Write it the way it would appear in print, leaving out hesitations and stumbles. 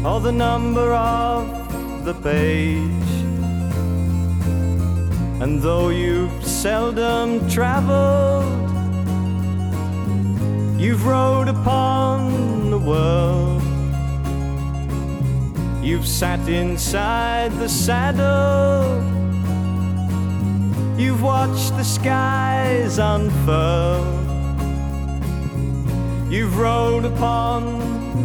or the number of the page. And though you've seldom traveled, you've rode upon the world. You've sat inside the saddle, you've watched the skies unfurl. You've rode upon